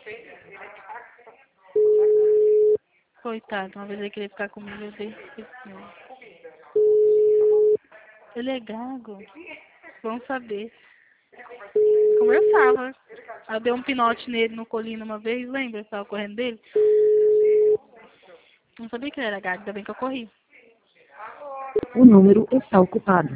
Coitado, uma vez ele queria ficar comigo, eu dei. Ele é gago. Bom saber. Conversava. Eu dei um pinote nele no colino uma vez, lembra? Eu tava correndo dele. Não sabia que ele era gago, ainda bem que eu corri. O número está ocupado.